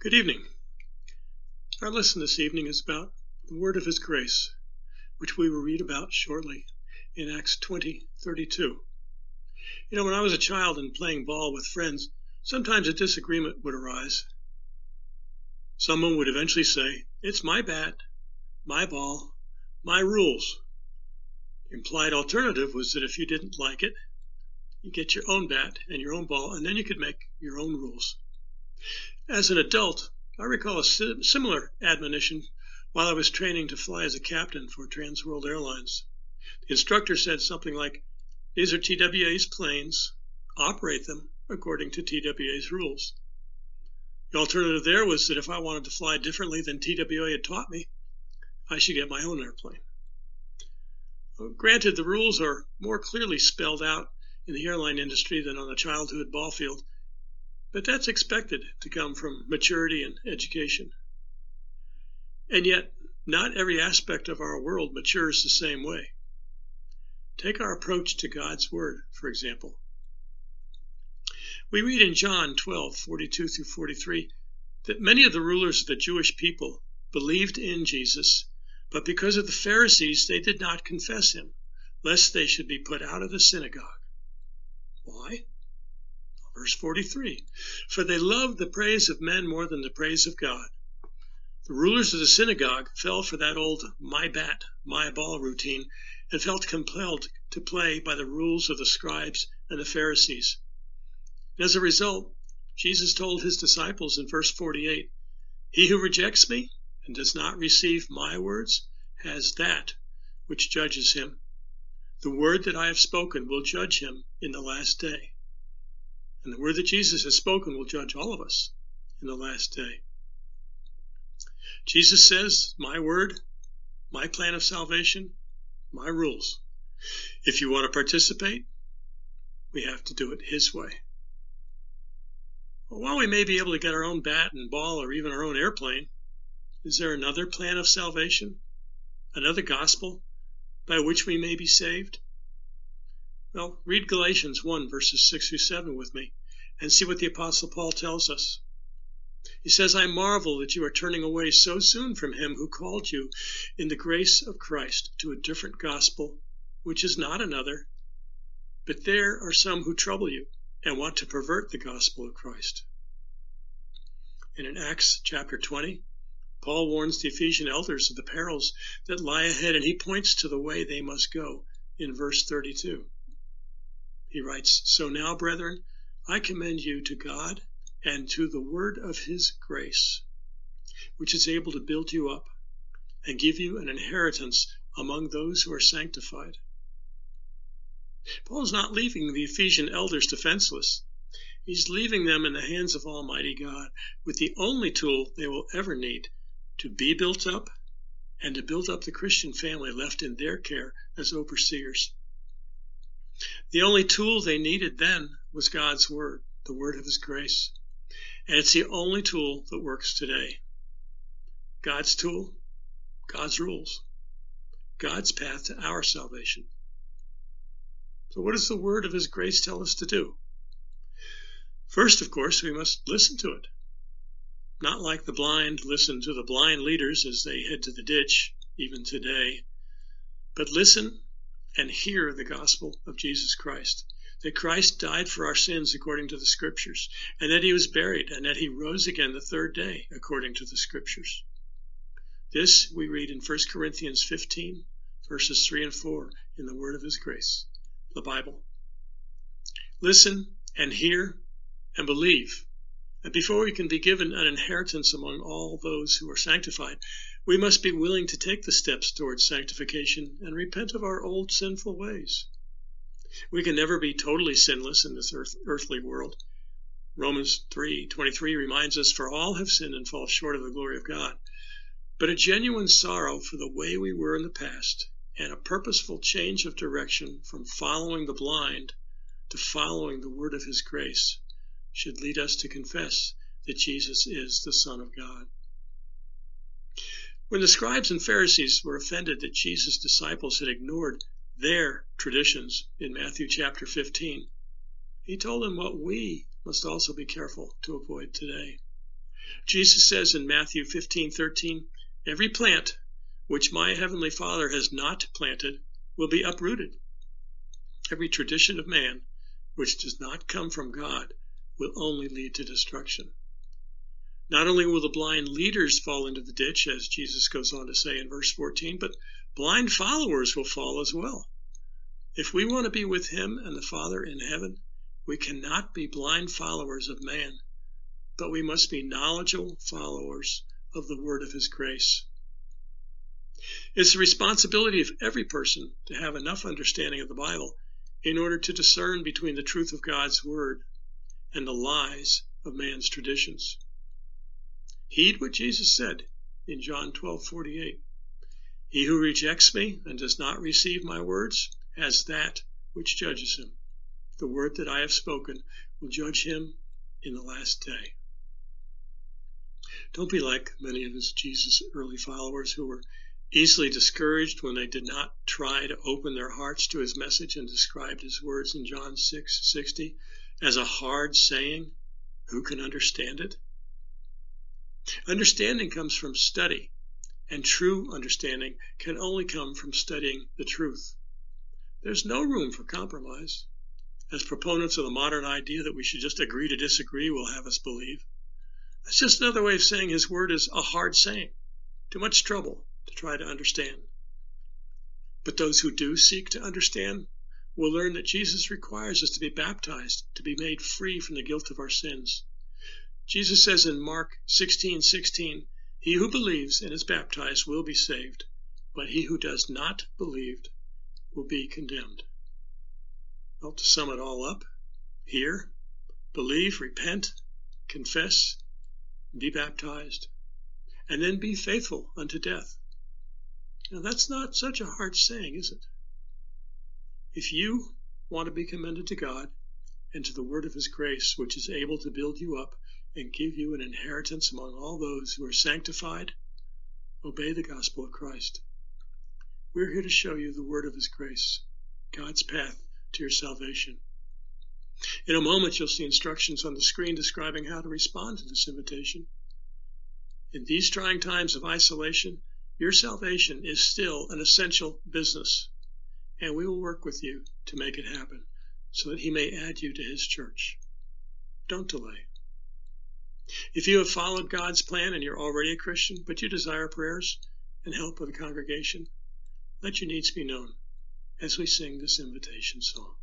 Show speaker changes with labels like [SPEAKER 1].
[SPEAKER 1] Good evening. Our lesson this evening is about the word of his grace, which we will read about shortly in Acts 20:32. When I was a child and playing ball with friends, sometimes a disagreement would arise. Someone would eventually say, "It's my bat, my ball, my rules." The implied alternative was that if you didn't like it, you get your own bat and your own ball, and then you could make your own rules. As an adult, I recall a similar admonition while I was training to fly as a captain for Trans World Airlines. The instructor said something like, "These are TWA's planes. Operate them according to TWA's rules." The alternative there was that if I wanted to fly differently than TWA had taught me, I should get my own airplane. Granted, the rules are more clearly spelled out in the airline industry than on the childhood ball field, but that's expected to come from maturity and education. And yet, not every aspect of our world matures the same way. Take our approach to God's Word, for example. We read in John 12:42 through 43, that many of the rulers of the Jewish people believed in Jesus, but because of the Pharisees, they did not confess him, lest they should be put out of the synagogue. Why? Verse 43, "For they loved the praise of men more than the praise of God." The rulers of the synagogue fell for that old my bat, my ball routine and felt compelled to play by the rules of the scribes and the Pharisees. And as a result, Jesus told his disciples in verse 48, "He who rejects me and does not receive my words has that which judges him. The word that I have spoken will judge him in the last day." And the word that Jesus has spoken will judge all of us in the last day. Jesus says, "My word, my plan of salvation, my rules. If you want to participate, we have to do it his way." Well, while we may be able to get our own bat and ball or even our own airplane, is there another plan of salvation, another gospel by which we may be saved? Well, read Galatians 1, verses 6 through 7 with me and see what the Apostle Paul tells us. He says, "I marvel that you are turning away so soon from him who called you in the grace of Christ to a different gospel, which is not another. But there are some who trouble you and want to pervert the gospel of Christ." And in Acts chapter 20, Paul warns the Ephesian elders of the perils that lie ahead, and he points to the way they must go in verse 32. He writes, "So now, brethren, I commend you to God and to the word of his grace, which is able to build you up and give you an inheritance among those who are sanctified." Paul is not leaving the Ephesian elders defenseless. He's leaving them in the hands of Almighty God with the only tool they will ever need to be built up and to build up the Christian family left in their care as overseers. The only tool they needed then was God's word, the word of his grace. And it's the only tool that works today. God's tool, God's rules, God's path to our salvation. So what does the word of his grace tell us to do? First, of course, we must listen to it. Not like the blind listen to the blind leaders as they head to the ditch, even today, but listen and hear the gospel of Jesus Christ, that Christ died for our sins according to the Scriptures, and that he was buried, and that he rose again the third day according to the Scriptures. This we read in 1 Corinthians 15, verses 3 and 4 in the word of his grace, the Bible. Listen and hear and believe. And before we can be given an inheritance among all those who are sanctified, we must be willing to take the steps towards sanctification and repent of our old sinful ways. We can never be totally sinless in this earthly world. Romans 3:23 reminds us, "For all have sinned and fall short of the glory of God." But a genuine sorrow for the way we were in the past and a purposeful change of direction from following the blind to following the word of his grace should lead us to confess that Jesus is the Son of God. When the scribes and Pharisees were offended that Jesus' disciples had ignored their traditions in Matthew chapter 15, he told them what we must also be careful to avoid today. Jesus says in Matthew 15:13, "Every plant which my heavenly Father has not planted will be uprooted. Every tradition of man which does not come from God will only lead to destruction." Not only will the blind leaders fall into the ditch, as Jesus goes on to say in verse 14, but blind followers will fall as well. If we want to be with him and the Father in heaven, we cannot be blind followers of man, but we must be knowledgeable followers of the word of his grace. It's the responsibility of every person to have enough understanding of the Bible in order to discern between the truth of God's word and the lies of man's traditions. Heed what Jesus said in John 12:48. "He who rejects me and does not receive my words has that which judges him. The word that I have spoken will judge him in the last day." Don't be like many of Jesus' early followers who were easily discouraged when they did not try to open their hearts to his message and described his words in John 6:60 as a hard saying. Who can understand it? Understanding comes from study, and true understanding can only come from studying the truth. There's no room for compromise, as proponents of the modern idea that we should just agree to disagree will have us believe. That's just another way of saying his word is a hard saying, too much trouble to try to understand. But those who do seek to understand will learn that Jesus requires us to be baptized, to be made free from the guilt of our sins. Jesus says in Mark 16:16, "He who believes and is baptized will be saved, but he who does not believe will be condemned." Well, to sum it all up, hear, believe, repent, confess, be baptized, and then be faithful unto death. Now, that's not such a hard saying, is it? If you want to be commended to God and to the word of his grace, which is able to build you up and give you an inheritance among all those who are sanctified, obey the gospel of Christ. We're here to show you the word of his grace, God's path to your salvation. In a moment, you'll see instructions on the screen describing how to respond to this invitation. In these trying times of isolation, your salvation is still an essential business, and we will work with you to make it happen so that he may add you to his church. Don't delay. If you have followed God's plan and you're already a Christian, but you desire prayers and help of the congregation, let your needs be known as we sing this invitation song.